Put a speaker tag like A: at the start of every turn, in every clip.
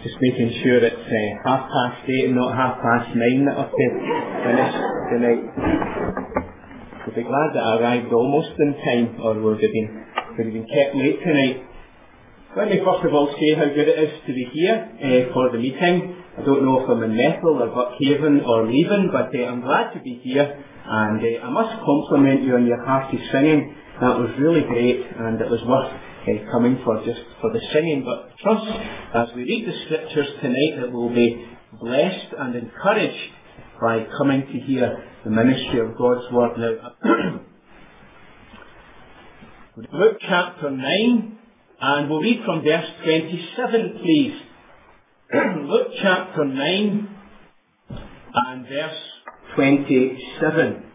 A: Just making sure it's 8:30 and not 9:30 that I've finished tonight. We'll be glad that I arrived almost in time, or would have been kept late tonight. Let me first of all say how good it is to be here for the meeting. I don't know if I'm in Methil or Buckhaven or Leven, but I'm glad to be here, and I must compliment you on your hearty singing. That was really great, and it was worth coming for just for the singing. But I trust as we read the scriptures tonight that we'll be blessed and encouraged by coming to hear the ministry of God's word. Now, Luke chapter 9, and we'll read from verse 27, please. Luke chapter 9 and verse 27.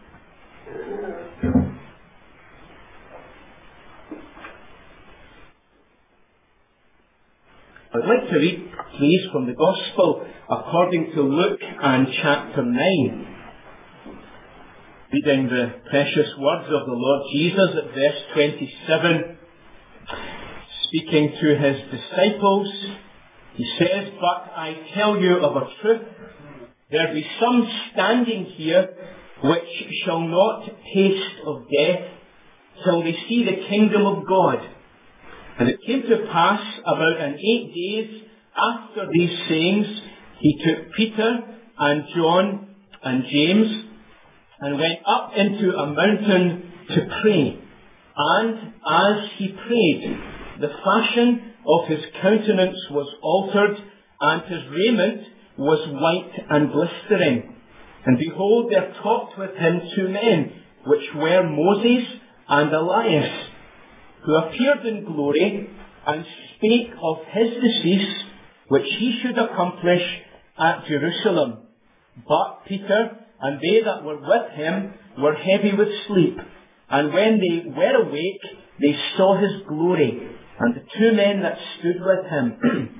A: I'd like to read, please, from the Gospel according to Luke and chapter 9. Reading the precious words of the Lord Jesus at verse 27, speaking to his disciples, he says, "But I tell you of a truth, there be some standing here which shall not taste of death till they see the kingdom of God." And it came to pass about 8 days after these sayings, he took Peter and John and James and went up into a mountain to pray. And as he prayed, the fashion of his countenance was altered, and his raiment was white and glistering. And behold, there talked with him 2 men, which were Moses and Elias, who appeared in glory and spake of his decease, which he should accomplish at Jerusalem. But Peter and they that were with him were heavy with sleep, and when they were awake, they saw his glory, and the 2 men that stood with him. And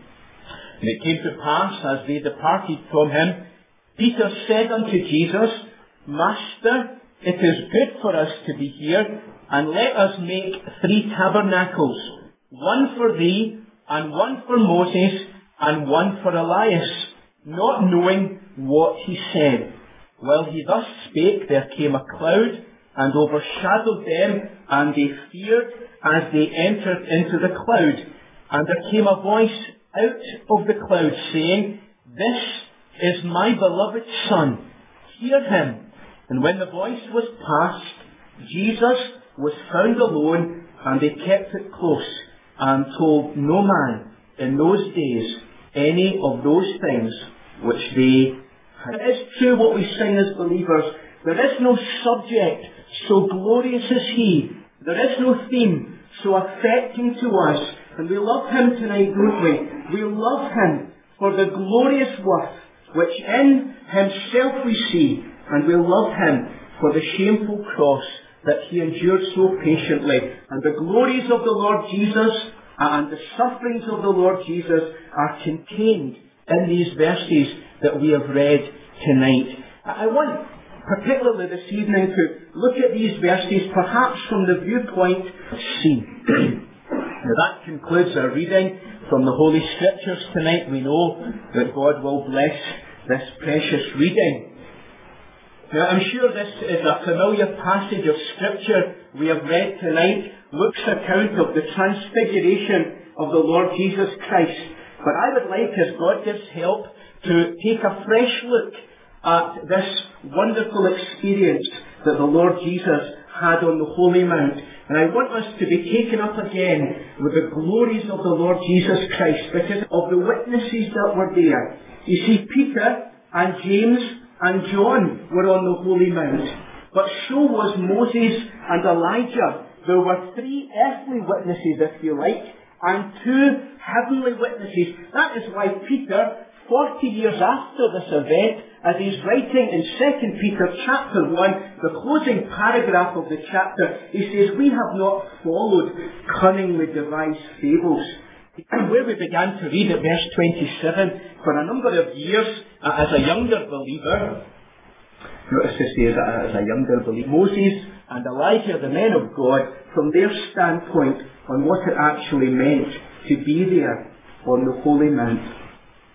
A: it came to pass, as they departed from him, Peter said unto Jesus, "Master, it is good for us to be here, and let us make 3 tabernacles, one for thee, and one for Moses, and one for Elias," not knowing what he said. While he thus spake, there came a cloud, and overshadowed them, and they feared as they entered into the cloud. And there came a voice out of the cloud, saying, "This is my beloved Son, hear him." And when the voice was past, Jesus was found alone, and they kept it close, and told no man in those days any of those things which they had. It is true what we sing as believers. There is no subject so glorious as he. There is no theme so affecting to us. And we love him tonight, don't we? We love him for the glorious worth which in himself we see. And we love him for the shameful cross that he endured so patiently. And the glories of the Lord Jesus and the sufferings of the Lord Jesus are contained in these verses that we have read tonight. I want particularly this evening to look at these verses perhaps from the viewpoint C. Now that concludes our reading from the Holy Scriptures tonight. We know that God will bless this precious reading. Now, I'm sure this is a familiar passage of Scripture we have read tonight, Luke's account of the transfiguration of the Lord Jesus Christ. But I would like, as God gives help, to take a fresh look at this wonderful experience that the Lord Jesus had on the Holy Mount. And I want us to be taken up again with the glories of the Lord Jesus Christ because of the witnesses that were there. You see, Peter and James and John were on the Holy Mount, but so was Moses and Elijah. There were 3 earthly witnesses, if you like, and 2 heavenly witnesses. That is why Peter, 40 years after this event, as he's writing in 2 Peter chapter 1, the closing paragraph of the chapter, he says, "We have not followed cunningly devised fables." And where we began to read at verse 27, for a number of years, as a younger believer, notice this says as a younger believer, Moses and Elijah, the men of God, from their standpoint on what it actually meant to be there on the Holy Mount.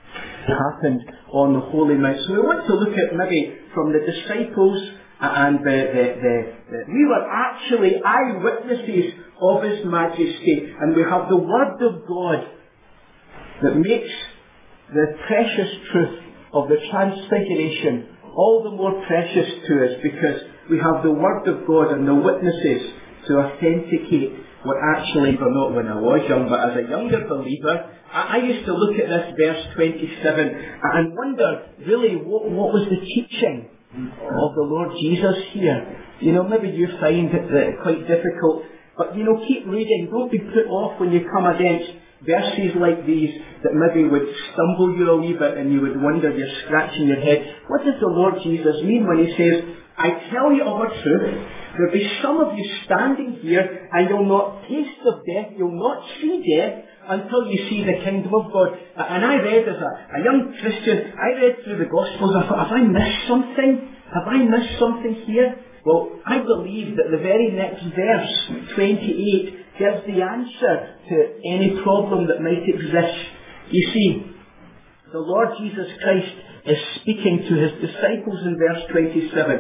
A: happened on the Holy Mount. So we want to look at maybe from the disciples and we were actually eyewitnesses of His Majesty, and we have the Word of God that makes the precious truth of the Transfiguration all the more precious to us, because we have the Word of God and the witnesses to authenticate what actually, well, not when I was young, but as a younger believer, I used to look at this verse 27 and wonder, really, what was the teaching of the Lord Jesus here? You know, maybe you find it quite difficult, but, you know, keep reading. Don't be put off when you come against verses like these that maybe would stumble you a wee bit and you would wonder, you're scratching your head. What does the Lord Jesus mean when He says, I tell you of a truth, there'll be some of you standing here and you'll not taste of death, you'll not see death until you see the kingdom of God. And I read as a young Christian, I read through the Gospels, I thought, have I missed something? Have I missed something here? Well, I believe that the very next verse, 28, gives the answer to any problem that might exist. You see, the Lord Jesus Christ is speaking to His disciples in verse 27.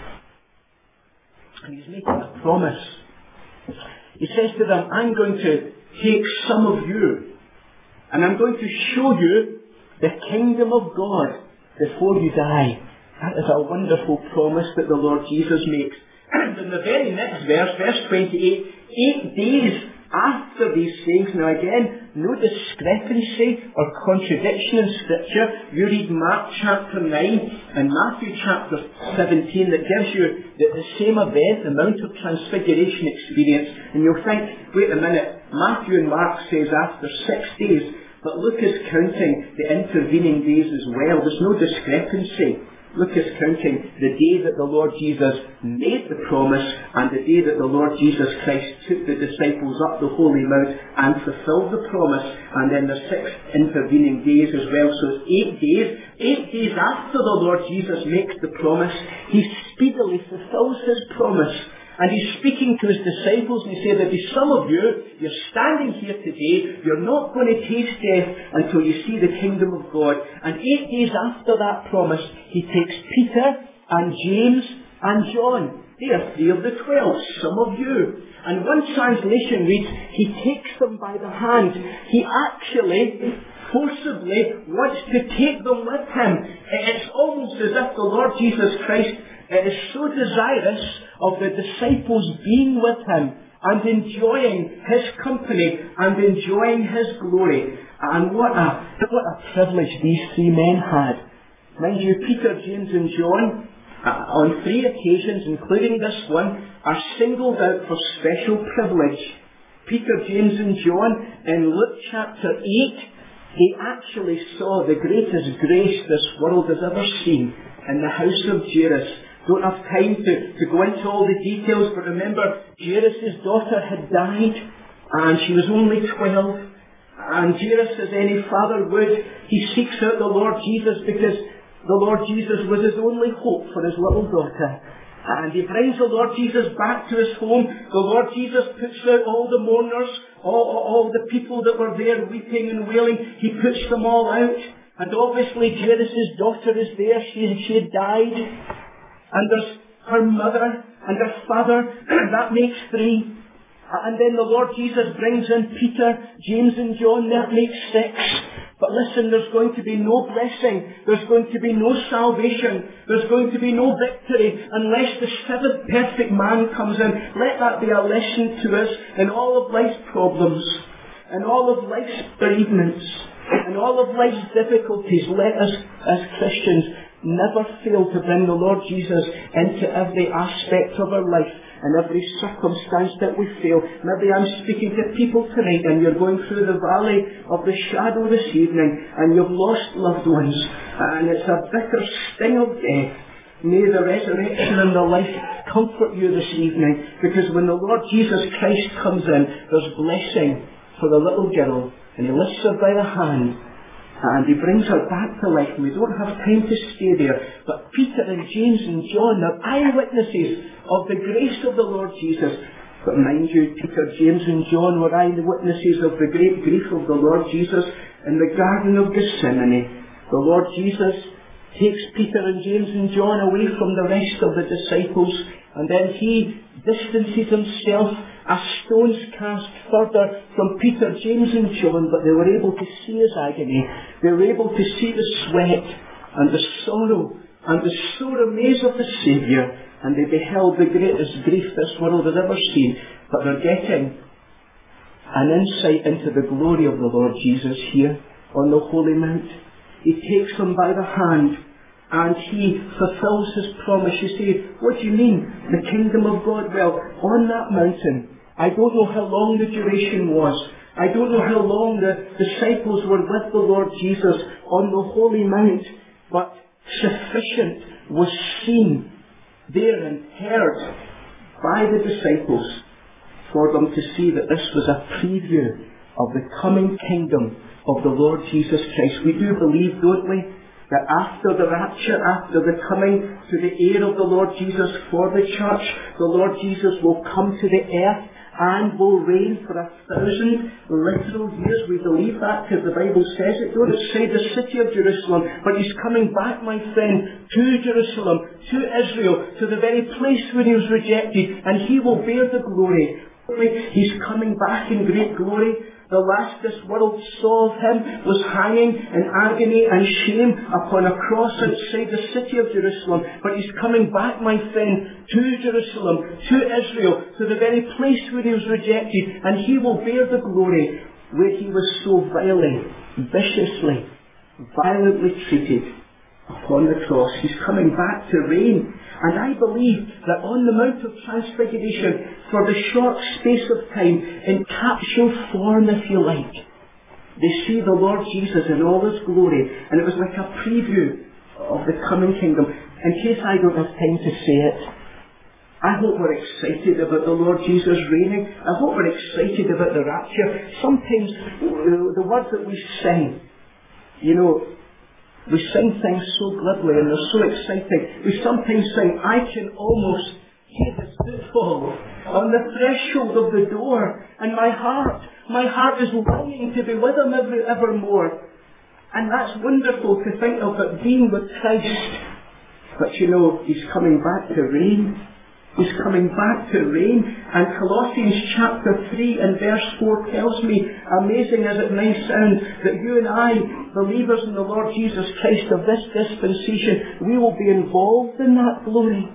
A: And He's making a promise. He says to them, I'm going to take some of you, and I'm going to show you the kingdom of God before you die. That is a wonderful promise that the Lord Jesus makes. And in the very next verse, verse 28, 8 days after these sayings, now again, no discrepancy or contradiction in Scripture. You read Mark chapter 9 and Matthew chapter 17, that gives you the same event, the Mount of Transfiguration experience, and you'll think, wait a minute, Matthew and Mark says after 6 days, but Luke is counting the intervening days as well. There's no discrepancy. Luke is counting the day that the Lord Jesus made the promise and the day that the Lord Jesus Christ took the disciples up the Holy Mount and fulfilled the promise, and then the 6 intervening days as well. So it's 8 days. 8 days after the Lord Jesus makes the promise, He speedily fulfills His promise. And He's speaking to His disciples, and He said, there'll be some of you, you're standing here today, you're not going to taste death until you see the kingdom of God. And 8 days after that promise, He takes Peter and James and John. They are 3 of the 12, some of you. And one translation reads, He takes them by the hand. He actually forcibly wants to take them with Him. It's almost as if the Lord Jesus Christ is so desirous of the disciples being with Him and enjoying His company and enjoying His glory. And what a privilege these 3 men had. Mind you, Peter, James and John, on 3 occasions, including this one, are singled out for special privilege. Peter, James and John, in Luke chapter 8, they actually saw the greatest grace this world has ever seen in the house of Jairus. Don't have time to go into all the details, but remember, Jairus' daughter had died, and she was only 12. And Jairus, as any father would, he seeks out the Lord Jesus because the Lord Jesus was his only hope for his little daughter. And he brings the Lord Jesus back to his home. The Lord Jesus puts out all the mourners, all the people that were there weeping and wailing. He puts them all out. And obviously Jairus' daughter is there. She had died. And there's her mother and her father. That makes 3. And then the Lord Jesus brings in Peter, James and John. That makes 6. But listen, there's going to be no blessing. There's going to be no salvation. There's going to be no victory unless the 7th perfect man comes in. Let that be a lesson to us in all of life's problems, in all of life's bereavements, in all of life's difficulties. Let us, as Christians, never fail to bring the Lord Jesus into every aspect of our life and every circumstance that we feel. Maybe I'm speaking to people tonight and you're going through the valley of the shadow this evening and you've lost loved ones and it's a bitter sting of death. May the resurrection and the life comfort you this evening, because when the Lord Jesus Christ comes in, there's blessing for the little girl, and He lifts her by the hand and He brings her back to life. And we don't have time to stay there. But Peter and James and John are eyewitnesses of the grace of the Lord Jesus. But mind you, Peter, James and John were eyewitnesses of the great grief of the Lord Jesus in the Garden of Gethsemane.
B: The Lord Jesus takes Peter and James and John away from the rest of the disciples, and then he distances himself a stone's cast further from Peter, James and John, but they were able to see his agony. They were able to see the sweat and the sorrow and the sore amaze of the Saviour, and they beheld the greatest grief this world had ever seen. But they're getting an insight into the glory of the Lord Jesus here on the Holy Mount. He takes them by the hand and he fulfills his promise. You say, what do you mean? The kingdom of God? Well, on that mountain, I don't know how long the duration was. I don't know how long the disciples were with the Lord Jesus on the Holy Mount, but sufficient was seen there and heard by the disciples for them to see that this was a preview of the coming kingdom of the Lord Jesus Christ. We do believe, don't we, that after the rapture, after the coming to the air of the Lord Jesus for the church, the Lord Jesus will come to the earth and will reign for 1,000 literal years. We believe that because the Bible says it. Don't it say the city of Jerusalem? But he's coming back, my friend, to Jerusalem, to Israel, to the very place where he was rejected, and he will bear the glory. He's coming back in great glory. The last this world saw of him was hanging in agony and shame upon a cross outside the city of Jerusalem. But he's coming back, my friend, to Jerusalem, to Israel, to the very place where he was rejected, and he will bear the glory where he was so vilely, viciously, violently treated upon the cross. He's coming back to reign. And I believe that on the Mount of Transfiguration, for the short space of time, in capsule form, if you like, they see the Lord Jesus in all his glory. And it was like a preview of the coming kingdom. In case I don't have time to say it, I hope we're excited about the Lord Jesus reigning. I hope we're excited about the rapture. Sometimes the words that we sing, we sing things so glibly and they're so exciting. We sometimes sing, I can almost hear his footfall on the threshold of the door. And my heart is longing to be with him evermore. And that's wonderful to think of it being with Christ. But he's coming back to reign. He's coming back to reign. And Colossians chapter 3 and verse 4 tells me, amazing as it may sound, that you and I, believers in the Lord Jesus Christ of this dispensation, we will be involved in that glory.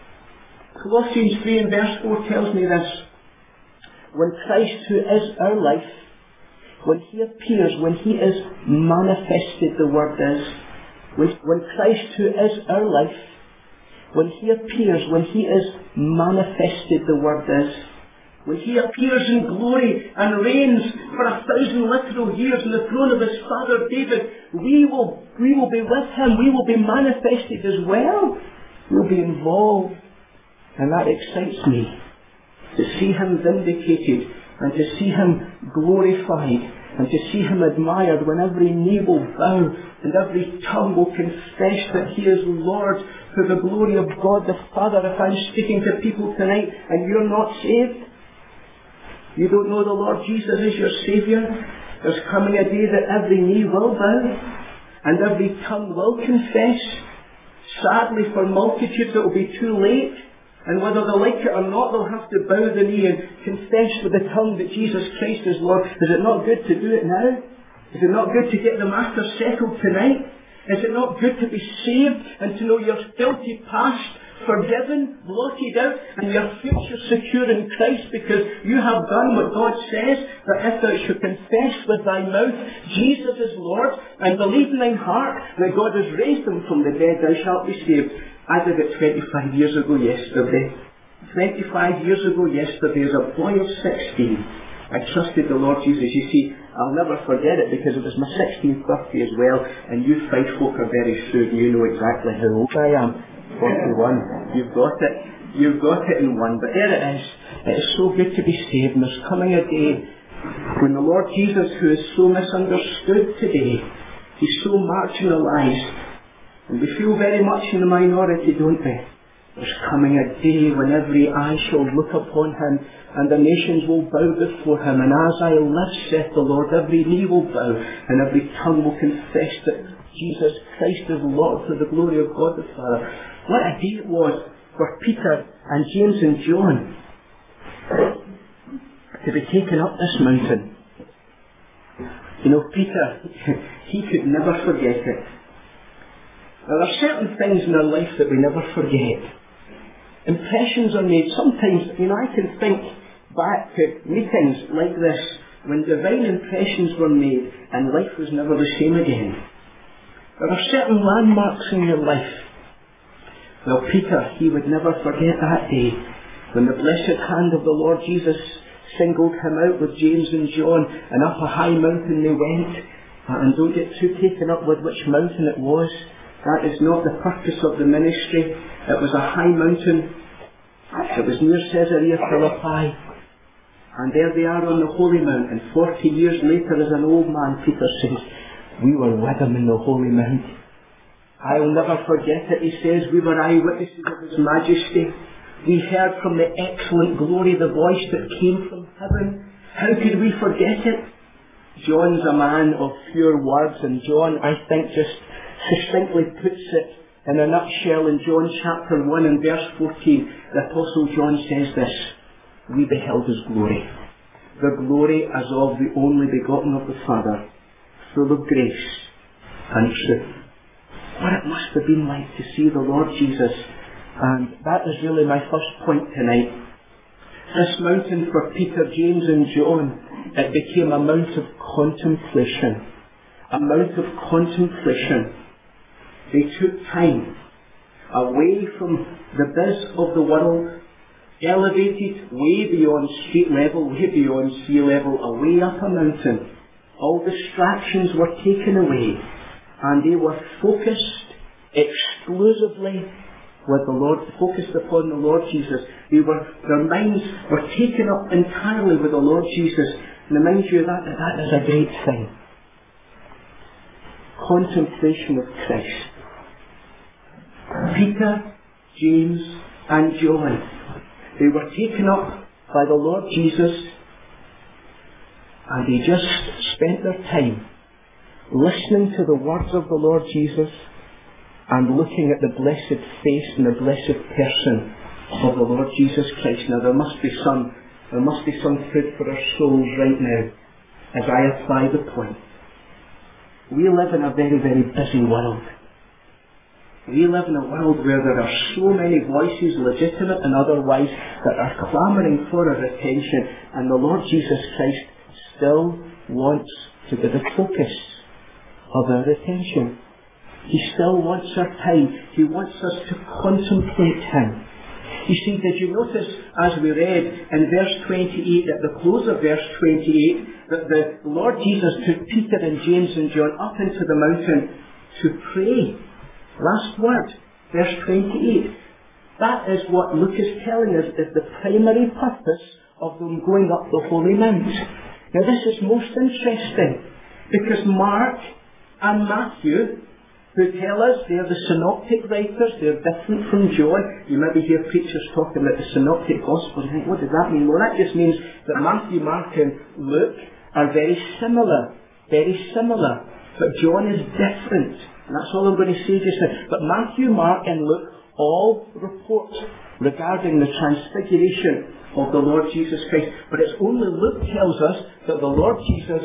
B: Colossians 3 and verse 4 tells me this. When Christ, who is our life, when he appears, when he is manifested, the word is, when Christ, who is our life, when he appears, when he is manifested, the word is, when he appears in glory and reigns for 1,000 literal years on the throne of his father David, we will be with him. We will be manifested as well. We'll be involved. And that excites me. To see him vindicated and to see him glorified and to see him admired when every knee will bow and every tongue will confess that he is Lord for the glory of God the Father. If I'm speaking to people tonight and you're not saved, you don't know the Lord Jesus is your Saviour, there's coming a day that every knee will bow and every tongue will confess. Sadly, for multitudes it will be too late. And whether they like it or not, they'll have to bow the knee and confess with the tongue that Jesus Christ is Lord. Is it not good to do it now? Is it not good to get the matter settled tonight? Is it not good to be saved and to know your filthy past forgiven, blotted out, and your future secure in Christ because you have done what God says, that if thou shalt confess with thy mouth Jesus is Lord and believe in thine heart that God has raised him from the dead, thou shalt be saved. I did it 25 years ago yesterday. 25 years ago yesterday, as a boy of 16, I trusted the Lord Jesus. You see, I'll never forget it because it was my 16th birthday as well, and you fine folk are very shrewd and you know exactly how old I am. 41. You've got it in one. But there it is. It is so good to be saved, and there's coming a day when the Lord Jesus, who is so misunderstood today, he's so marginalised, and we feel very much in the minority, don't we? There's coming a day when every eye shall look upon him, and the nations will bow before him. And as I live, saith the Lord, every knee will bow, and every tongue will confess that Jesus Christ is Lord to the glory of God the Father. What a day it was for Peter and James and John to be taken up this mountain. You know, Peter, he could never forget it. Now, there are certain things in our life that we never forget. Impressions are made. Sometimes, I can think back to meetings like this when divine impressions were made and life was never the same again. There are certain landmarks in your life. Well, Peter, he would never forget that day when the blessed hand of the Lord Jesus singled him out with James and John, and up a high mountain they went. And don't get too taken up with which mountain it was. That is not the purpose of the ministry. It was a high mountain. It was near Caesarea Philippi. And there they are on the Holy Mount. And 40 years later, as an old man, Peter says, we were with him in the Holy Mount. I'll never forget it, he says. We were eyewitnesses of his majesty. We heard from the excellent glory the voice that came from heaven. How could we forget it? John's a man of fewer words, and John, I think, just succinctly puts it in a nutshell in John chapter 1 and verse 14. The Apostle John says this: we beheld his glory, the glory as of the only begotten of the Father, full of grace and truth. What it must have been like to see the Lord Jesus. And that is really my first point tonight. This mountain for Peter, James and John, it became a mount of contemplation. A mount of contemplation. They took time away from the biz of the world, elevated way beyond street level, way beyond sea level, away up a mountain. All distractions were taken away, and they were focused exclusively with the Lord, focused upon the Lord Jesus. Their minds were taken up entirely with the Lord Jesus. And mind you, that is a great thing. Contemplation of Christ. Peter, James and John, they were taken up by the Lord Jesus, and they just spent their time listening to the words of the Lord Jesus and looking at the blessed face and the blessed person of the Lord Jesus Christ. Now there must be some food for our souls right now as I apply the point. We live in a very, very busy world. We live in a world where there are so many voices, legitimate and otherwise, that are clamouring for our attention, and the Lord Jesus Christ still wants to be the focus of our attention. He still wants our time. He wants us to contemplate Him. You see, did you notice, as we read in verse 28, at the close of verse 28, that the Lord Jesus took Peter and James and John up into the mountain to pray? Last word, verse 28. That is what Luke is telling us is the primary purpose of them going up the Holy Mount. Now this is most interesting, because Mark and Matthew, who tell us they're the synoptic writers, they're different from John. You maybe hear preachers talking about the synoptic gospels and think, what does that mean? Well, that just means that Matthew, Mark and Luke are very similar. But John is different. And that's all I'm going to say just now. But Matthew, Mark and Luke all report regarding the transfiguration of the Lord Jesus Christ. But it's only Luke tells us that the Lord Jesus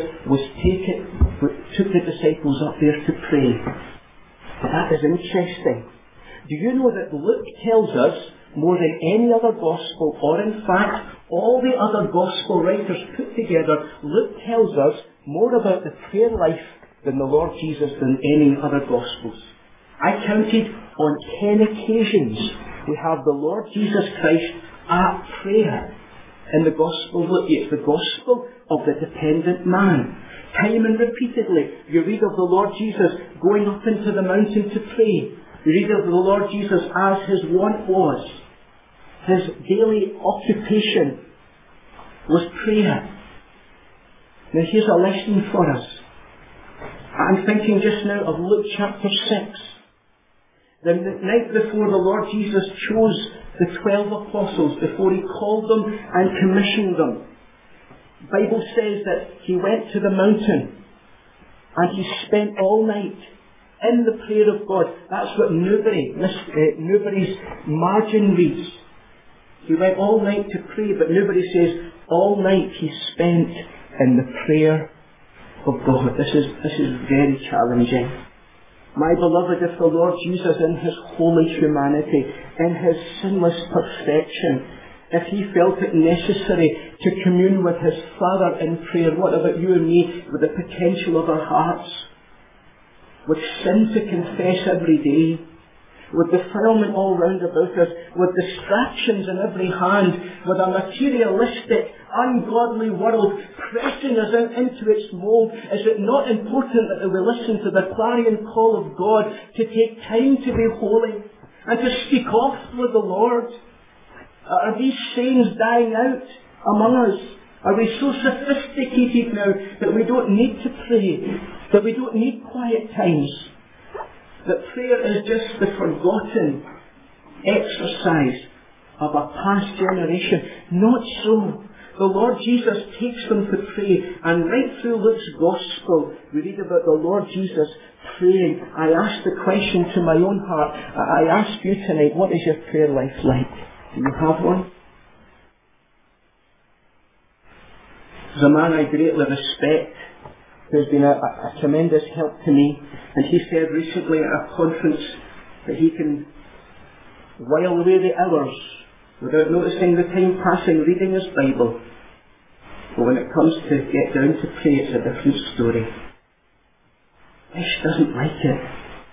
B: took the disciples up there to pray. But that is interesting. Do you know that Luke tells us more than any other gospel, or in fact all the other gospel writers put together, Luke tells us more about the prayer life than the Lord Jesus than any other gospels. I counted on 10 occasions we have the Lord Jesus Christ at prayer in the Gospel of Luke. It's the Gospel of the dependent man. Time and repeatedly, you read of the Lord Jesus going up into the mountain to pray. You read of the Lord Jesus as His wont was. His daily occupation was prayer. Now here's a lesson for us. I'm thinking just now of Luke chapter 6. The night before the Lord Jesus chose the 12 apostles, before He called them and commissioned them, the Bible says that He went to the mountain and He spent all night in the prayer of God. That's what Newbury's margin reads. He went all night to pray, but Newbury says all night he spent in the prayer of God. This is very challenging. My beloved, if the Lord Jesus in his holy humanity, in his sinless perfection, if he felt it necessary to commune with his Father in prayer, what about you and me with the potential of our hearts? With sin to confess every day, with defilement all round about us, with distractions in every hand, with a materialistic, ungodly world pressing us into its mould, is it not important that we listen to the clarion call of God to take time to be holy and to speak oft with the Lord? Are these sayings dying out among us? Are we so sophisticated now that we don't need to pray, that we don't need quiet times, that prayer is just the forgotten exercise of a past generation? Not so. The Lord Jesus takes them to pray, and right through Luke's Gospel we read about the Lord Jesus praying. I ask the question to my own heart. I ask you tonight, what is your prayer life like? Do you have one? There's a man I greatly respect who's been a tremendous help to me, and he said recently at a conference that he can while away the hours without noticing the time passing reading his Bible. But when it comes to get down to pray, it's a different story. Wish doesn't like it.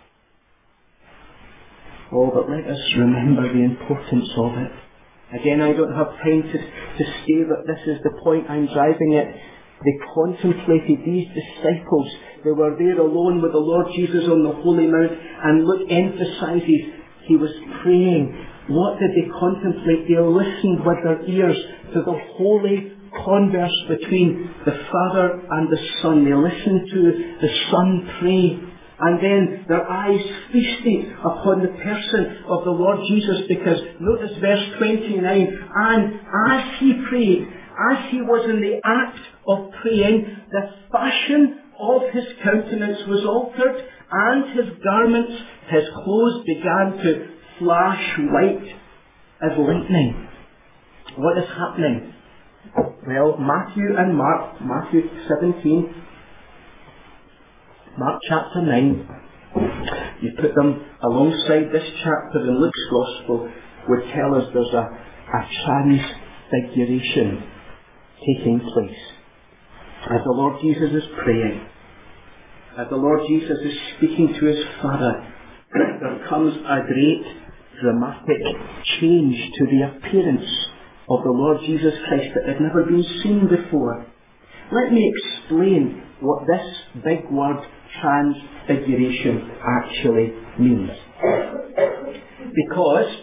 B: Oh, but let us remember the importance of it. Again, I don't have time to say that this is the point I'm driving at. They contemplated, these disciples. They were there alone with the Lord Jesus on the Holy Mount, and Luke emphasizes he was praying. What did they contemplate? They listened with their ears to the holy converse between the Father and the Son. They listened to the Son pray. And then their eyes feasted upon the person of the Lord Jesus, because notice verse 29, and as he prayed, as he was in the act of praying, the fashion of his countenance was altered, and his garments, his clothes began to flash white as lightning. What is happening? Well, Matthew and Mark, Matthew 17, Mark chapter 9, you put them alongside this chapter in Luke's Gospel, would tell us there's a transfiguration taking place. As the Lord Jesus is praying, as the Lord Jesus is speaking to his Father, there comes a great dramatic change to the appearance of the Lord Jesus Christ that had never been seen before. Let me explain what this big word transfiguration actually means. Because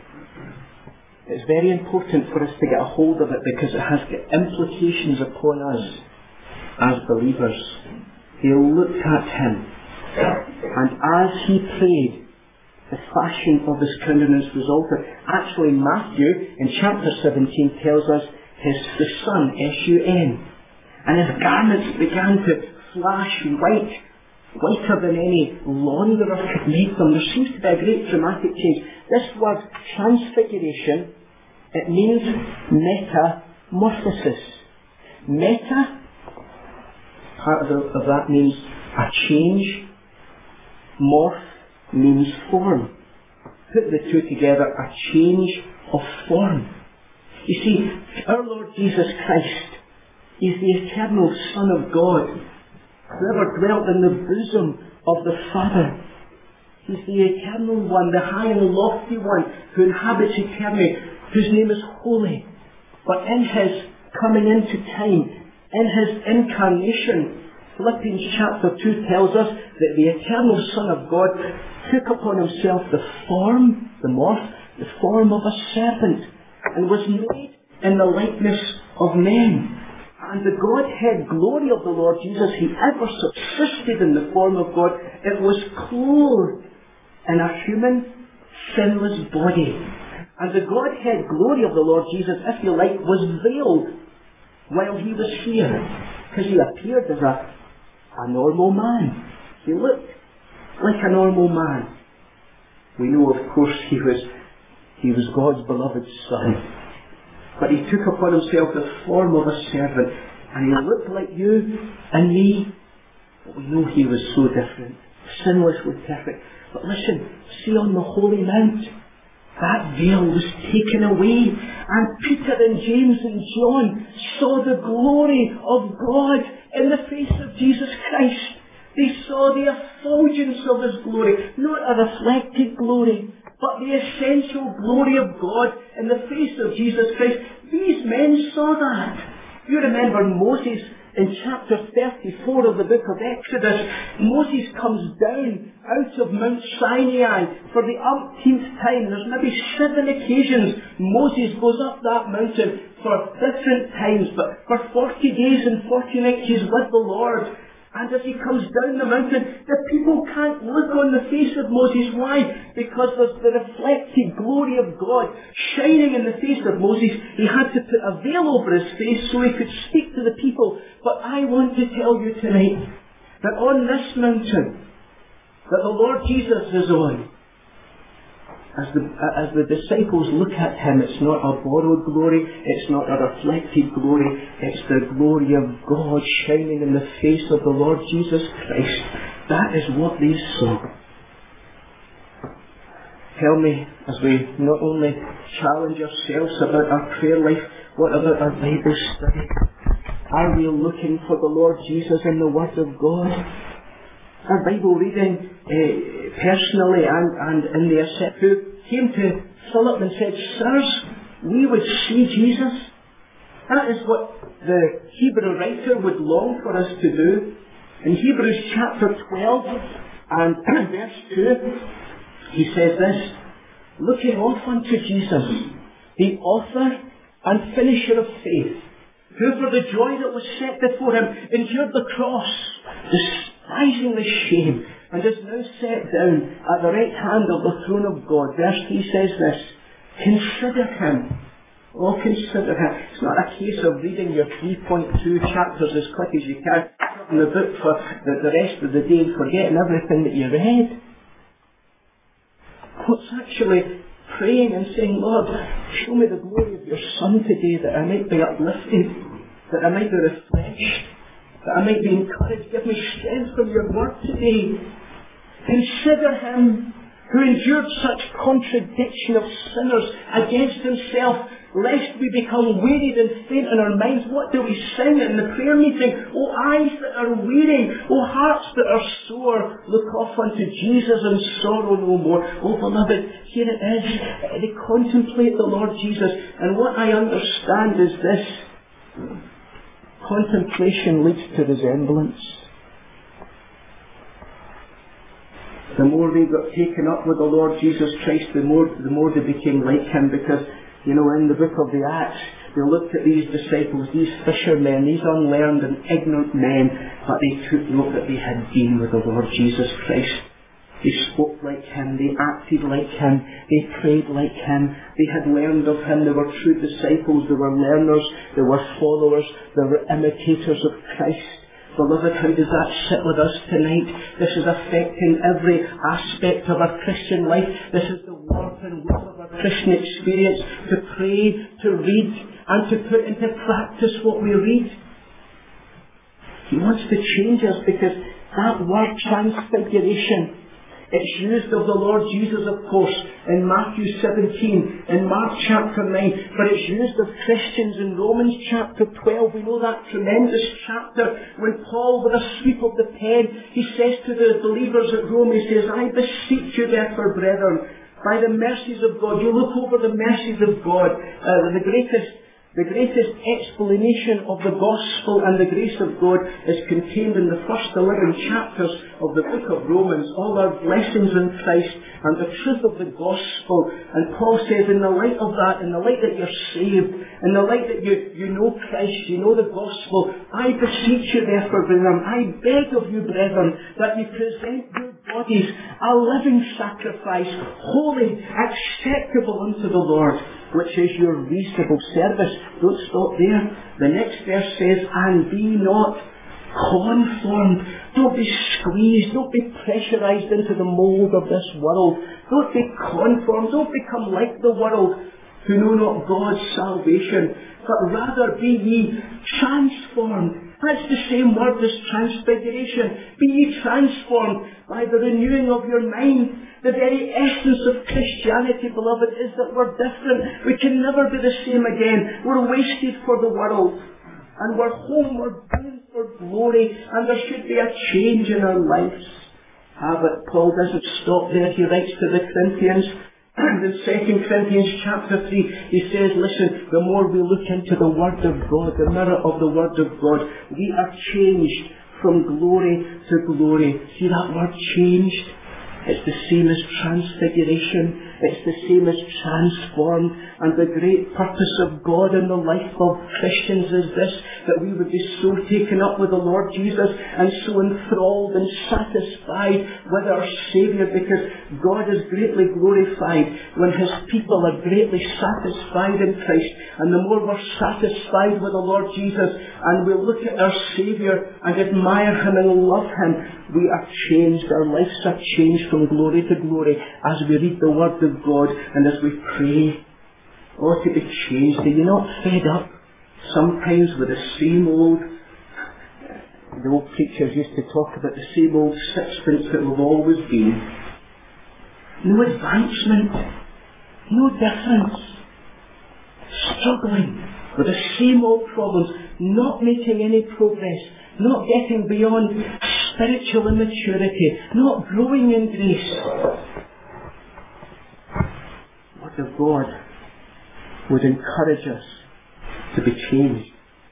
B: it's very important for us to get a hold of it, because it has implications upon us as believers. They looked at him, and as he prayed, the fashion of his countenance was altered. Actually, Matthew in chapter 17 tells us the Son, S-U-N, and his garments began to flash white, whiter than any launderer could make them. There seems to be a great dramatic change. This word transfiguration, it means metamorphosis. Meta, part of that means a change. Morph means form. Put the two together, a change of form. You see, our Lord Jesus Christ is the eternal Son of God, whoever dwelt in the bosom of the Father. He's the eternal one, the high and lofty one who inhabits eternity, whose name is holy. But in his coming into time, in his incarnation, Philippians chapter 2 tells us that the eternal Son of God took upon himself the form, the form of a servant, and was made in the likeness of men. And the Godhead glory of the Lord Jesus, he ever subsisted in the form of God. It was clothed in a human, sinless body. And the Godhead glory of the Lord Jesus, if you like, was veiled while he was here, because he appeared as a normal man. He looked like a normal man. We know, of course, he was God's beloved Son. But he took upon himself the form of a servant, and he looked like you and me. But we know he was so different, sinlessly perfect. But listen, see on the Holy Mount, that veil was taken away, and Peter and James and John saw the glory of God in the face of Jesus Christ. They saw the effulgence of His glory, not a reflected glory, but the essential glory of God in the face of Jesus Christ. These men saw that. You remember Moses in chapter 34 of the book of Exodus. Moses comes down out of Mount Sinai for the umpteenth time. There's maybe 7 occasions Moses goes up that mountain for different times, but for 40 days and 40 nights he's with the Lord. And as he comes down the mountain, the people can't look on the face of Moses. Why? Because there's the reflected glory of God shining in the face of Moses. He had to put a veil over his face so he could speak to the people. But I want to tell you tonight that on this mountain that the Lord Jesus is on, as the disciples look at Him, it's not a borrowed glory, it's not a reflected glory, it's the glory of God shining in the face of the Lord Jesus Christ. That is what they saw. Tell me, as we not only challenge ourselves about our prayer life, what about our Bible study? Are we looking for the Lord Jesus in the Word of God? Our Bible reading personally and in the assembly, who came to Philip and said, "Sirs, we would see Jesus." That is what the Hebrew writer would long for us to do. In Hebrews chapter 12 and verse 2, he says this, "Looking off unto Jesus, the author and finisher of faith, who for the joy that was set before him endured the cross, despising the shame, and is now set down at the right hand of the throne of God." Verse 3 says this, "Consider Him." Oh, consider Him. It's not a case of reading your 3.2 chapters as quick as you can in the book for the rest of the day and forgetting everything that you read. What's actually praying and saying, "Lord, show me the glory of your Son today, that I might be uplifted, that I might be refreshed, that I might be encouraged. Give me strength from your word today." Consider Him who endured such contradiction of sinners against Himself, lest we become wearied and faint in our minds. What do we sing in the prayer meeting? "O eyes that are weary, O hearts that are sore, look off unto Jesus and sorrow no more." Oh beloved, here it is. They contemplate the Lord Jesus. And what I understand is this. Contemplation leads to resemblance. The more they got taken up with the Lord Jesus Christ, the more they became like Him. Because, in the book of the Acts, they looked at these disciples, these fishermen, these unlearned and ignorant men, but they took note that they had been with the Lord Jesus Christ. They spoke like Him, they acted like Him, they prayed like Him, they had learned of Him, they were true disciples, they were learners, they were followers, they were imitators of Christ. Beloved, how does that sit with us tonight? This is affecting every aspect of our Christian life. This is the warp and woof of our Christian experience, to pray, to read, and to put into practice what we read. He wants to change us, because that word transfiguration, it's used of the Lord Jesus, of course, in Matthew 17, in Mark chapter 9, but it's used of Christians in Romans chapter 12. We know that tremendous chapter when Paul, with a sweep of the pen, he says to the believers at Rome, he says, "I beseech you therefore, brethren, by the mercies of God." You look over the mercies of God, the greatest explanation of the gospel and the grace of God is contained in the first 11 chapters of the book of Romans. All our blessings in Christ and the truth of the gospel. And Paul says, in the light of that, in the light that you're saved, in the light that you know Christ, you know the gospel, "I beseech you therefore, brethren, I beg of you, brethren, that you present your bodies a living sacrifice, holy, acceptable unto the Lord, which is your reasonable service." Don't stop there. The next verse says, "And be not conformed. Don't be squeezed. Don't be pressurized into the mould of this world. Don't be conformed. Don't become like the world, who know not God's salvation, but rather be ye transformed. That's the same word as transfiguration. Be ye transformed by the renewing of your mind. The very essence of Christianity, beloved, is that we're different. We can never be the same again. We're wasted for the world. And we're home, we're bound for glory, and there should be a change in our lives. But Paul doesn't stop there. He writes to the Corinthians, and in 2 Corinthians chapter 3, he says, listen, the more we look into the Word of God, the mirror of the Word of God, we are changed from glory to glory. See that word changed? It's the same as transfiguration. It's the same as transformed. And the great purpose of God in the life of Christians is this, that we would be so taken up with the Lord Jesus and so enthralled and satisfied with our Saviour, because God is greatly glorified when His people are greatly satisfied in Christ. And the more we're satisfied with the Lord Jesus and we look at our Saviour and admire Him and love Him, we are changed. Our lives are changed from glory to glory as we read the Word of God and as we pray. Oh, to be changed. Are you not fed up sometimes with the same old, the old preachers used to talk about the same old sixpence that we've always been? No advancement, no difference. Struggling with the same old problems, not making any progress, not getting beyond spiritual immaturity, not growing in grace. Word of God would encourage us to be changed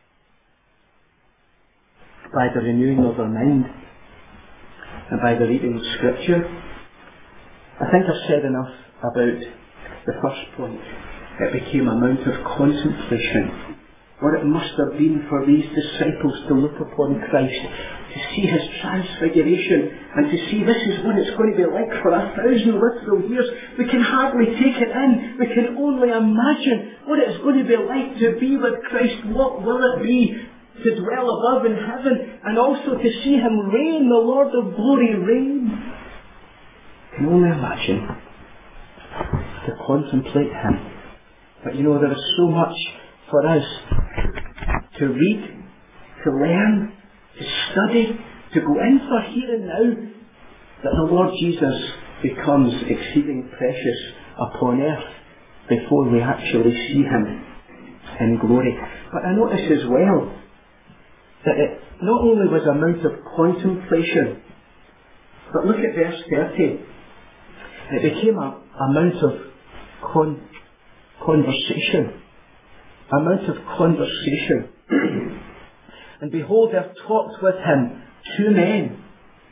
B: by the renewing of our mind and by the reading of Scripture. I think I've said enough about the first point. It became a mount of contemplation. What it must have been for these disciples to look upon Christ, to see His transfiguration, and to see this is what it's going to be like for 1,000 literal years. We can hardly take it in. We can only imagine what it's going to be like to be with Christ. What will it be to dwell above in heaven, and also to see Him reign, the Lord of glory reign? Can only imagine. To contemplate Him. But you know, there is so much for us to read, to learn, to study, to go in for here and now, that the Lord Jesus becomes exceeding precious upon earth before we actually see Him in glory. But I notice as well that it not only was a mount of contemplation, but look at verse 30. It became a mount of conversation. A mount of conversation. And behold, there talked with Him 2 men,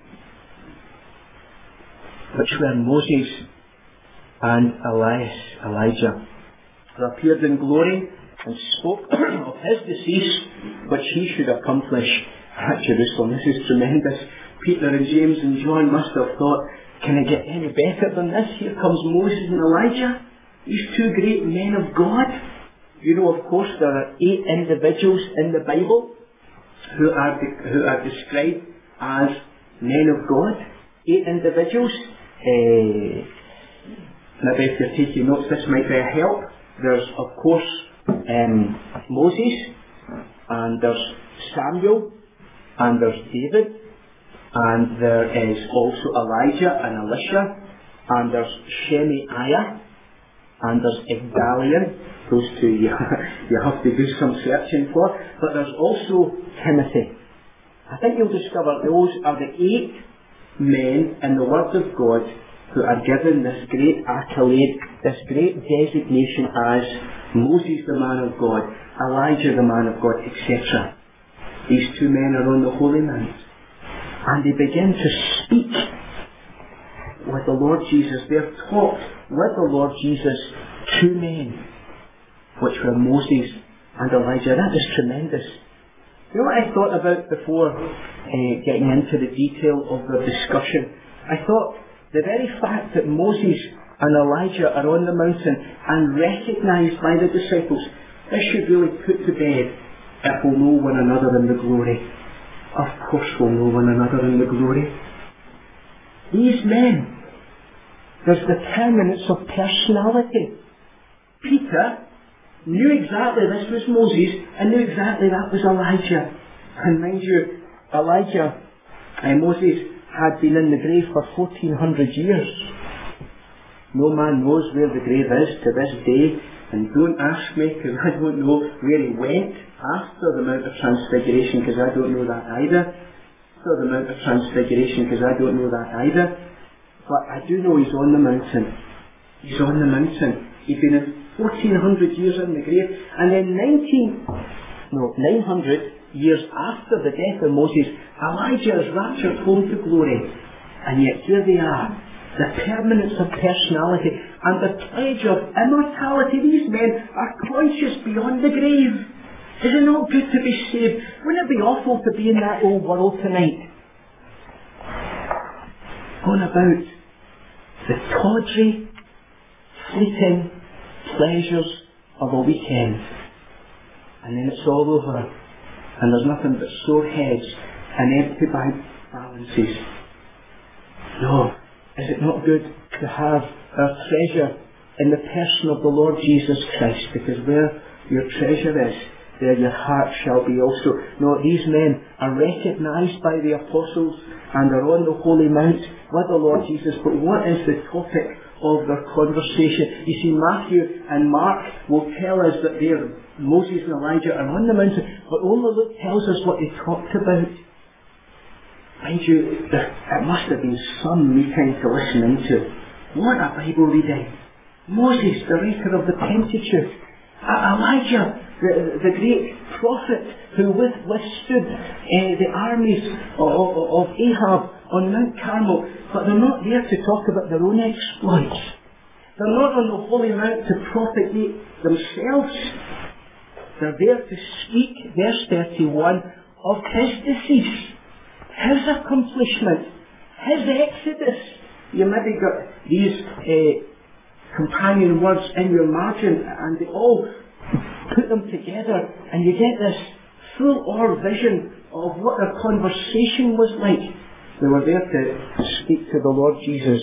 B: which were Moses and Elijah, who appeared in glory and spoke of His decease, which He should accomplish at Jerusalem. This is tremendous. Peter and James and John must have thought, can it get any better than this? Here comes Moses and Elijah, these 2 great men of God. You know, of course, there are 8 individuals in the Bible who are described as men of God. 8 individuals. Maybe if you're taking notes, this might be a help. There's, of course, Moses, and there's Samuel, and there's David, and there is also Elijah and Elisha, and there's Shemaiah, and there's Igdalion. Those 2 you have to do some searching for. But there's also Timothy. I think you'll discover those are the 8 men in the Word of God who are given this great accolade, this great designation as Moses the man of God, Elijah the man of God, etc. These 2 men are on the Holy Mount, and they begin to speak with the Lord Jesus. They're taught with the Lord Jesus 2 men, which were Moses and Elijah. That is tremendous. You know what I thought about before getting into the detail of the discussion? I thought the very fact that Moses and Elijah are on the mountain and recognised by the disciples, this should really put to bed if we'll know one another in the glory. Of course we'll know one another in the glory. These men, there's the permanence of personality. Peter knew exactly this was Moses and knew exactly that was Elijah. And mind you, Elijah and Moses had been in the grave for 1400 years. No man knows where the grave is to this day. And don't ask me, because I don't know where he went after the Mount of Transfiguration, because I don't know that either. After the Mount of Transfiguration, because I don't know that either. But I do know he's on the mountain. He's on the mountain. He'd been in 1400 years in the grave, and then 900 years after the death of Moses, Elijah is raptured home to glory. And yet here they are, the permanence of personality and the pledge of immortality. These men are conscious beyond the grave. Is it not good to be saved? Wouldn't it be awful to be in that old world tonight? Going about the tawdry, fleeting pleasures of a weekend, and then it's all over, and there's nothing but sore heads and empty bank balances. No, is it not good to have our treasure in the person of the Lord Jesus Christ? Because where your treasure is, there your heart shall be also. No, these men are recognized by the apostles and are on the Holy Mount with the Lord Jesus. But what is the topic of their conversation? You see, Matthew and Mark will tell us that Moses and Elijah are on the mountain, but only Luke tells us what they talked about. Mind you, it must have been some meeting to listen into. What a Bible reading. Moses, the writer of the Pentateuch. Elijah, the great prophet who withstood the armies of Ahab on Mount Carmel. But they're not there to talk about their own exploits. They're not on the Holy Mount to propagate themselves. They're there to speak, verse 31, of his decease, his accomplishment, his exodus. You maybe got these companion words in your margin, and they all put them together, and you get this full-or vision of what their conversation was like. They were there to speak to the Lord Jesus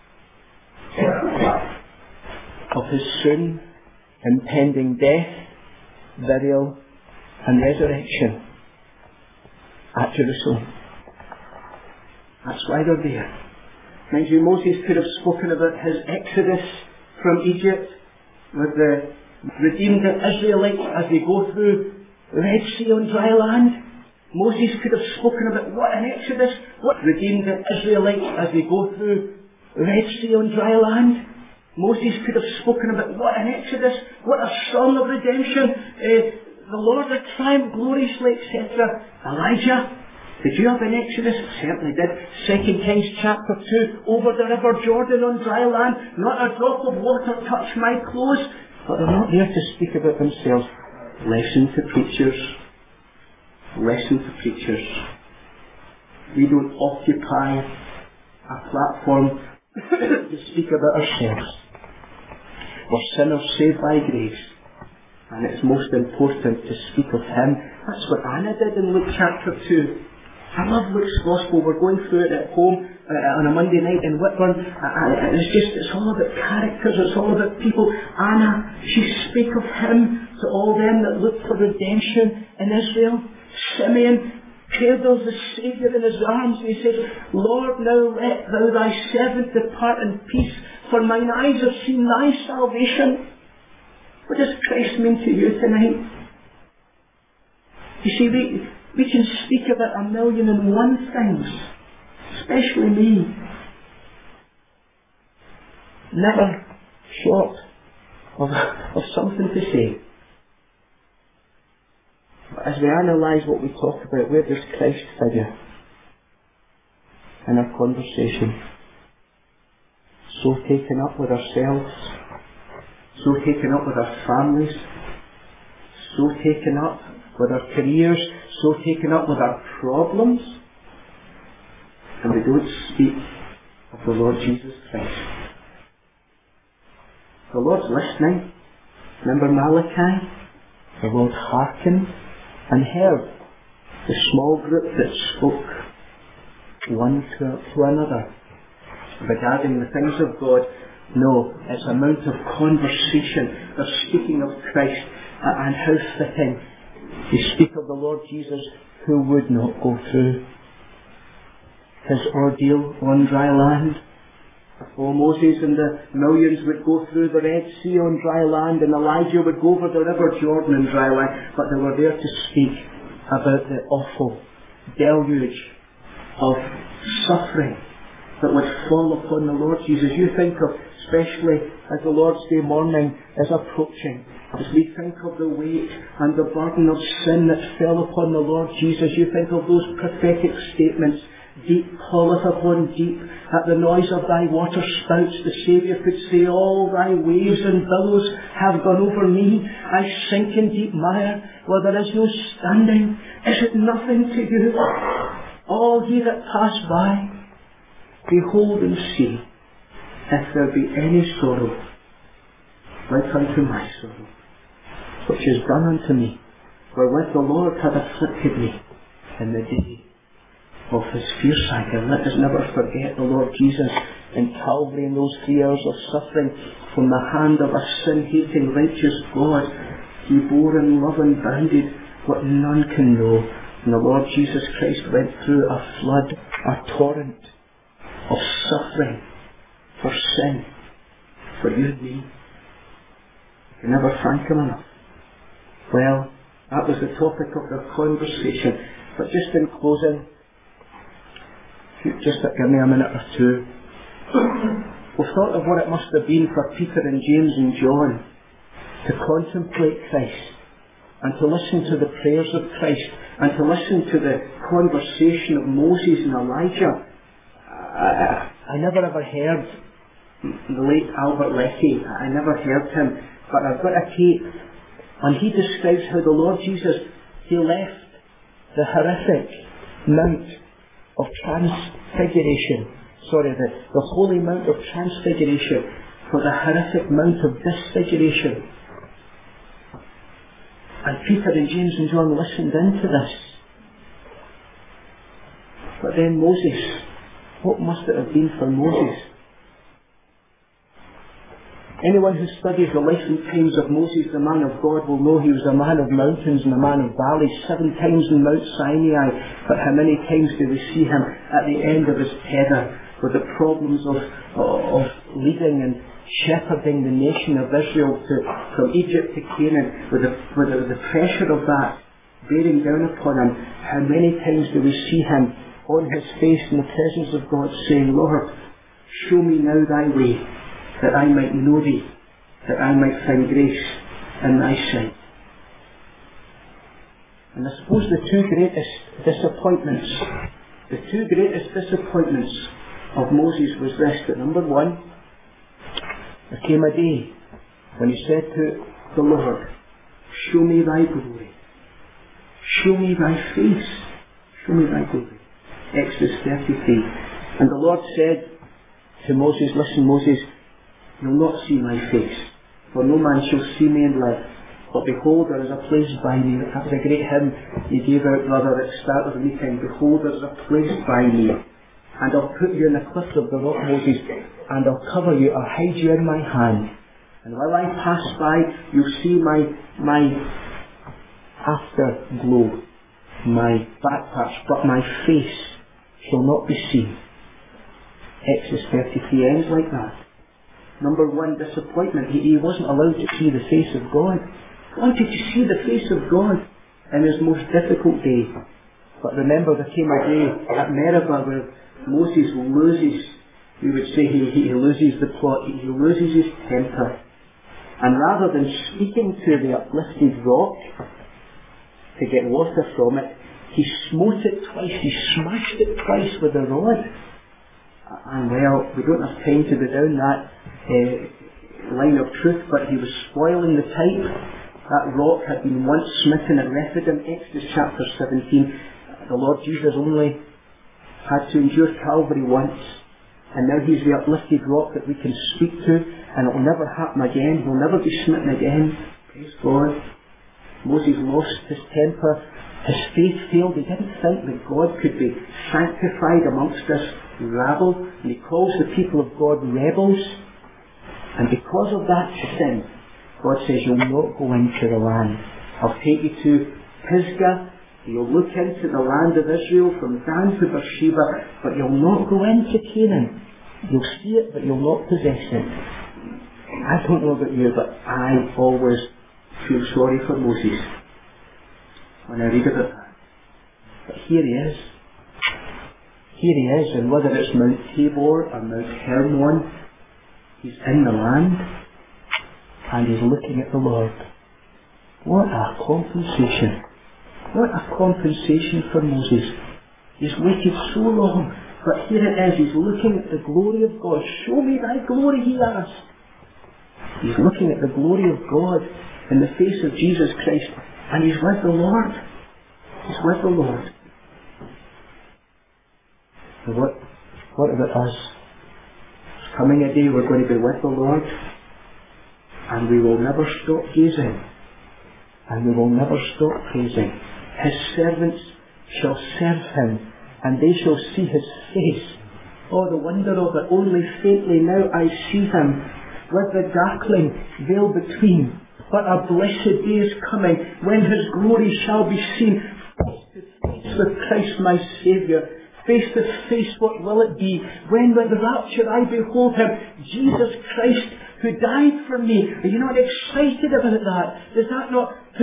B: of his soon impending death, burial, and resurrection at Jerusalem. That's why they're there. Mind you, Moses could have spoken about his exodus from Egypt with the redeemed Israelites as they go through the Red Sea on dry land. Moses could have spoken about what an exodus, what redeemed Israelites as they go through the Red Sea on dry land. Moses could have spoken about what an exodus, what a song of redemption, the Lord had triumphed gloriously, etc. Elijah, did you have an exodus? Certainly did. 2 Kings chapter 2, over the river Jordan on dry land, not a drop of water touched my clothes. But they're not there to speak about themselves. Listen to preachers. Listen to preachers. We don't occupy a platform to speak about ourselves. We're sinners saved by grace. And it's most important to speak of him. That's what Anna did in Luke chapter 2. I love Luke's Gospel. We're going through it at home on a Monday night in Whitburn. And it's all about characters. It's all about people. Anna, she speak of him to all them that look for redemption in Israel. Simeon cradles the Saviour in his arms, and he says, Lord, now let thou thy servant depart in peace, for mine eyes have seen thy salvation. What does Christ mean to you tonight? You see, we can speak about 1,001 things, especially me. Never short of something to say. But as we analyse what we talk about, where does Christ figure in our conversation? So taken up with ourselves, so taken up with our families, so taken up with our careers, so taken up with our problems, and we don't speak of the Lord Jesus Christ. The Lord's listening. Remember Malachi? The Lord hearkened and heard the small group that spoke one to another regarding the things of God. No, it's a mount of conversation. They're speaking of Christ, and how fitting. They speak of the Lord Jesus, who would not go through his ordeal on dry land. Oh, Moses and the millions would go through the Red Sea on dry land, and Elijah would go over the River Jordan on dry land, but they were there to speak about the awful deluge of suffering that would fall upon the Lord Jesus. You think of, especially as the Lord's Day morning is approaching, as we think of the weight and the burden of sin that fell upon the Lord Jesus, you think of those prophetic statements, deep calleth upon deep, at the noise of thy water spouts the Saviour could say, all thy waves and billows have gone over me, I sink in deep mire, where there is no standing. Is it nothing to you? All ye that pass by, behold and see, if there be any sorrow, like unto my sorrow, which is done unto me, wherewith the Lord hath afflicted me in the day of his fierce anger. Let us never forget the Lord Jesus in Calvary, in those 3 hours of suffering from the hand of a sin-hating righteous God. He bore in love and bounded what none can know. And the Lord Jesus Christ went through a flood, a torrent of suffering for sin, for you and me. You can never thank him enough. Well, that was the topic of their conversation. But just in closing, just give me a minute or two. We thought of what it must have been for Peter and James and John to contemplate Christ, and to listen to the prayers of Christ, and to listen to the conversation of Moses and Elijah. I never ever heard the late Albert Leckie. I never heard him, but I've got a tape, and he describes how the Lord Jesus, he left the horrific Mount of Transfiguration, the holy Mount of Transfiguration, for the horrific Mount of Disfiguration. And Peter and James and John listened into this. But then Moses, what must it have been for Moses? Anyone who studies the life and times of Moses, the man of God, will know he was a man of mountains and a man of valleys. 7 times in Mount Sinai, but how many times do we see him at the end of his tether, with the problems of leading and shepherding the nation of Israel from Egypt to Canaan, with the pressure of that bearing down upon him. How many times do we see him on his face in the presence of God saying, Lord, show me now thy way, that I might know thee, that I might find grace in thy sight. And I suppose the two greatest disappointments of Moses was this, that number one, there came a day when he said to the Lord, show me thy glory, show me thy face, show me thy glory. Exodus 33. And the Lord said to Moses, listen Moses, you'll not see my face, for no man shall see me and live. But behold, there is a place by me. That was a great hymn you gave out, brother, at the start of the meeting. Behold, there is a place by me. And I'll put you in the cleft of the rock, Moses, and I'll cover you, I'll hide you in my hand. And while I pass by, you'll see my afterglow, my back patch, but my face shall not be seen. Exodus 33 ends like that. Number one, disappointment. He wasn't allowed to see the face of God. He wanted to see the face of God in his most difficult day. But remember, there came a day at Meribah where Moses loses, we would say he loses the plot, he loses his temper. And rather than speaking to the uplifted rock to get water from it, he smote it twice, he smashed it twice with a rod. And well, we don't have time to go down that line of truth, but he was spoiling the type. That rock had been once smitten at Rephidim, Exodus chapter 17. The Lord Jesus only had to endure Calvary once, and now he's the uplifted rock that we can speak to, and it will never happen again. He'll never be smitten again. Praise God. Moses lost his temper. His faith failed. He didn't think that God could be sanctified amongst this rabble. And he calls the people of God rebels. And because of that sin, God says, you'll not go into the land. I'll take you to Pisgah. You'll look into the land of Israel from Dan to Beersheba, but you'll not go into Canaan. You'll see it, but you'll not possess it. I don't know about you, but I always feel sorry for Moses when I read about that. But here he is. Here he is, and whether it's Mount Tabor or Mount Hermon, he's in the land, and he's looking at the Lord. What a compensation. What a compensation for Moses. He's waited so long, but here it is. He's looking at the glory of God. Show me thy glory, he asked. He's looking at the glory of God in the face of Jesus Christ, and he's with the Lord. He's with the Lord. And what about us? There's coming a day we're going to be with the Lord, and we will never stop gazing, and we will never stop praising. His servants shall serve him, and they shall see his face. Oh, the wonder of it! Only faintly now I see him, with the darkling veil between. But a blessed day is coming, when his glory shall be seen. Face to face with Christ my Saviour. Face to face, what will it be? When with rapture I behold him, Jesus Christ, who died for me. Are you not excited about that? Does that not put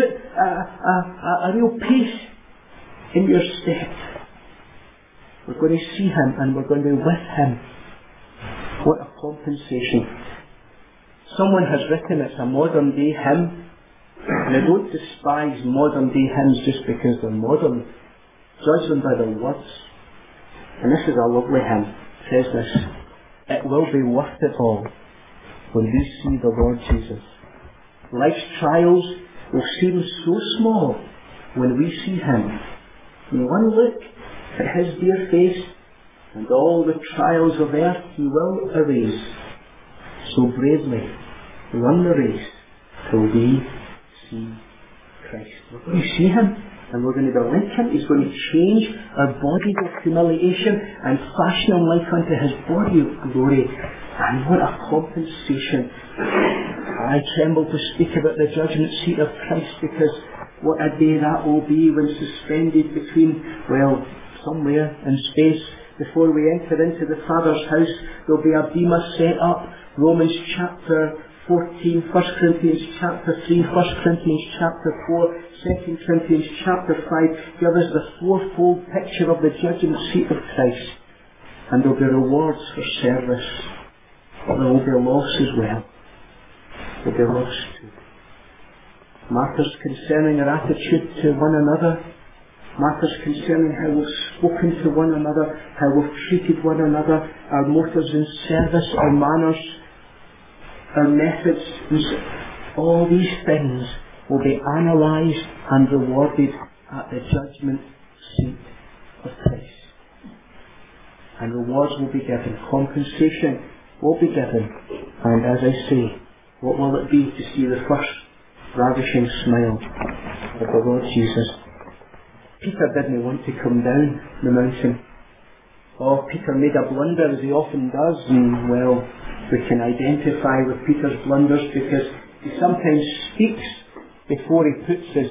B: a real pace in your step? We're going to see him, and we're going to be with him. What a compensation. Someone has written it's a modern day hymn, and I don't despise modern day hymns just because they're modern. Judge them by their words. And this is a lovely hymn. It says this: it will be worth it all when we see the Lord Jesus. Life's trials will seem so small when we see him. In one look at his dear face, and all the trials of earth he will erase. So bravely run the race till we see Christ. We're going to see him, and we're going to be like him. He's going to change our body of humiliation and fashion him like unto his body of glory. And what a compensation. I tremble to speak about the judgment seat of Christ, because what a day that will be when suspended between, somewhere in space. Before we enter into the Father's house, there'll be a bema set up. Romans chapter 14, 1 Corinthians chapter 3, 1 Corinthians chapter 4, 2 Corinthians chapter 5 give us the fourfold picture of the judgment seat of Christ. And there'll be rewards for service. But there will be loss as well. There'll be loss too. Matters concerning our attitude to one another. Matters concerning how we've spoken to one another, how we've treated one another, our motives in service, our manners, our methods. All these things will be analysed and rewarded at the judgment seat of Christ. And rewards will be given. Compensation will be given. And as I say, what will it be to see the first ravishing smile of the Lord Jesus? Peter didn't want to come down the mountain. Peter made a blunder, as he often does, and we can identify with Peter's blunders because he sometimes speaks before he puts his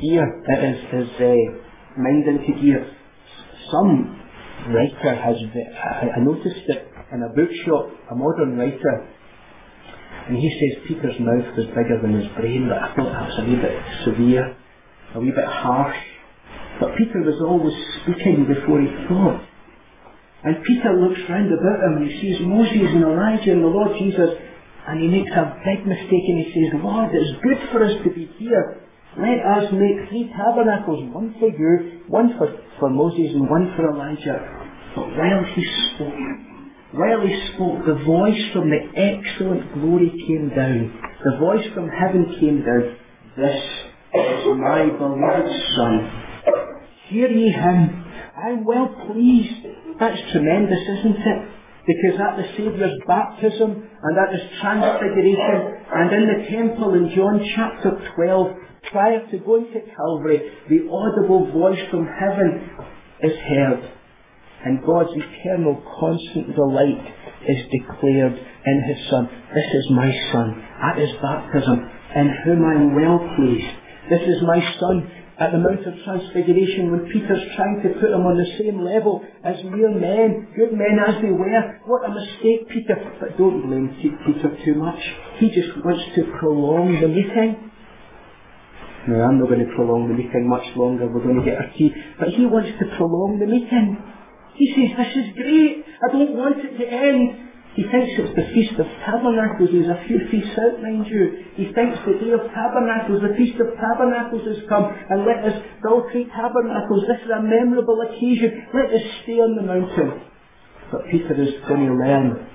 B: mind into gear. Some writer I noticed it in a bookshop, a modern writer, and he says Peter's mouth was bigger than his brain, but I thought that was a wee bit severe, a wee bit harsh. But Peter was always speaking before he thought. And Peter looks round about him and he sees Moses and Elijah and the Lord Jesus, and he makes a big mistake and he says, Lord, it's good for us to be here. Let us make 3 tabernacles, one for you, one for Moses and one for Elijah. But while he spoke, the voice from the excellent glory came down. The voice from heaven came down. This is my beloved Son. Hear ye him. I'm well pleased. That's tremendous, isn't it? Because at the Saviour's baptism and at his transfiguration and in the temple in John chapter 12, prior to going to Calvary, the audible voice from heaven is heard. And God's eternal constant delight is declared in His Son. This is my Son at His baptism, in whom I am well pleased. This is my Son at the Mount of Transfiguration, when Peter's trying to put Him on the same level as mere men, good men as they were. What a mistake, Peter. But don't blame Peter too much. He just wants to prolong the meeting. No, I'm not going to prolong the meeting much longer. We're going to get our tea. But he wants to prolong the meeting. He says, this is great. I don't want it to end. He thinks it's the Feast of Tabernacles. He's a few feasts out, mind you. He thinks the Day of Tabernacles, the Feast of Tabernacles has come, and let us build 3 tabernacles. This is a memorable occasion. Let us stay on the mountain. But Peter is going to learn.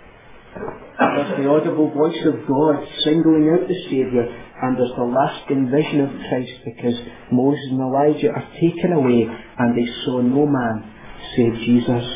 B: There's the audible voice of God singling out the Saviour, and there's the lasting vision of Christ, because Moses and Elijah are taken away, and they saw no man save Jesus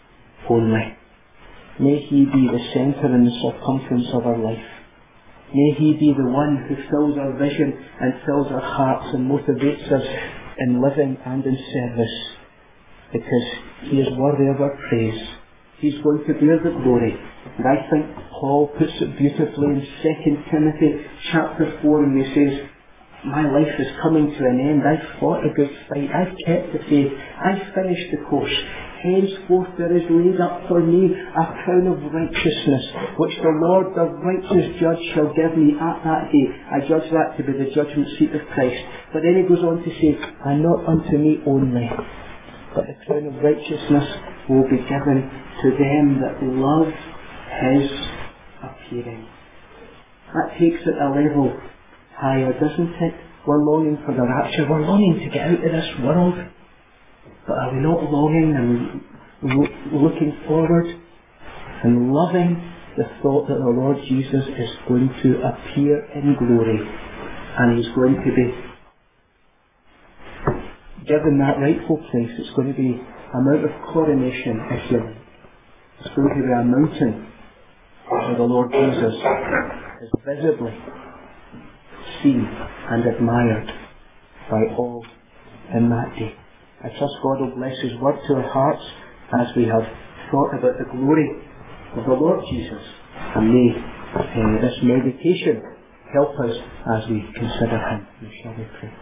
B: only. May He be the centre and the circumference of our life. May He be the one who fills our vision and fills our hearts and motivates us in living and in service, because He is worthy of our praise. He's going to bear the glory. And I think Paul puts it beautifully in 2 Timothy chapter 4, when he says, my life is coming to an end. I've fought a good fight. I've kept the faith. I've finished the course. Henceforth there is laid up for me a crown of righteousness, which the Lord, the righteous judge, shall give me at that day. I judge that to be the judgment seat of Christ. But then he goes on to say, and not unto me only, but the crown of righteousness will be given to them that love His appearing. That takes it a level higher, doesn't it? We're longing for the rapture. We're longing to get out of this world. But are we not longing and looking forward and loving the thought that the Lord Jesus is going to appear in glory, and He's going to be given that rightful place? It's going to be a mount of coronation, if you like. It's going to be a mountain where the Lord Jesus is visibly seen and admired by all in that day. I trust God will bless His word to our hearts as we have thought about the glory of the Lord Jesus. And may this meditation help us as we consider Him. Shall we pray?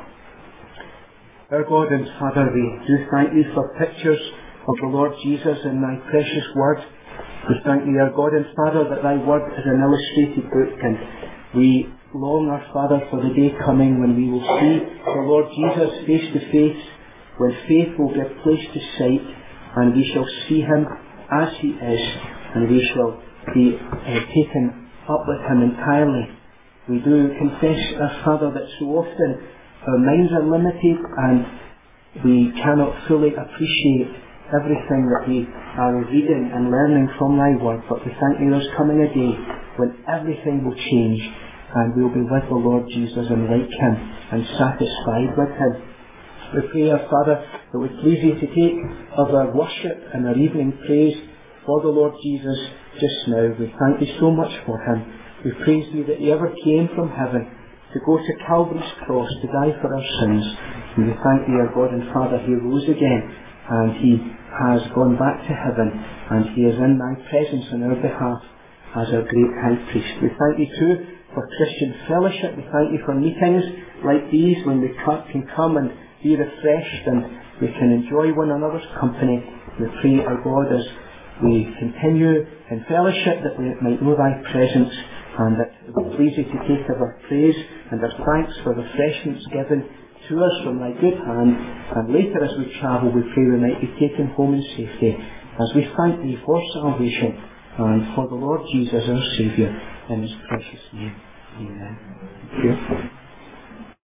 B: Our God and Father, we do thank Thee for pictures of the Lord Jesus in Thy precious word. We thank Thee, our God and Father, that Thy word is an illustrated book, and we long, our Father, for the day coming when we will see the Lord Jesus face to face, when faith will give place to sight, and we shall see Him as He is, and we shall be taken up with Him entirely. We do confess, our Father, that so often our minds are limited and we cannot fully appreciate everything that we are reading and learning from Thy word, but we thank Thee there's coming a day when everything will change, and we'll be with the Lord Jesus and like Him and satisfied with Him. We pray, our Father, that we please Thee to take of our worship and our evening praise for the Lord Jesus just now. We thank Thee so much for Him. We praise Thee that He ever came from heaven to go to Calvary's cross to die for our sins. And we thank Thee, our God and Father, He rose again, and He has gone back to heaven, and He is in Thy presence on our behalf as our great high priest. We thank Thee too for Christian fellowship. We thank Thee for meetings like these when we can come and be refreshed and we can enjoy one another's company. We pray, our God, as we continue in fellowship, that we might know Thy presence, and that it will please Thee to take of our praise and our thanks for refreshments given to us from Thy good hand. And later as we travel, we pray we might be taken home in safety, as we thank Thee for salvation and for the Lord Jesus our Saviour, in His precious name. Amen. Thank you.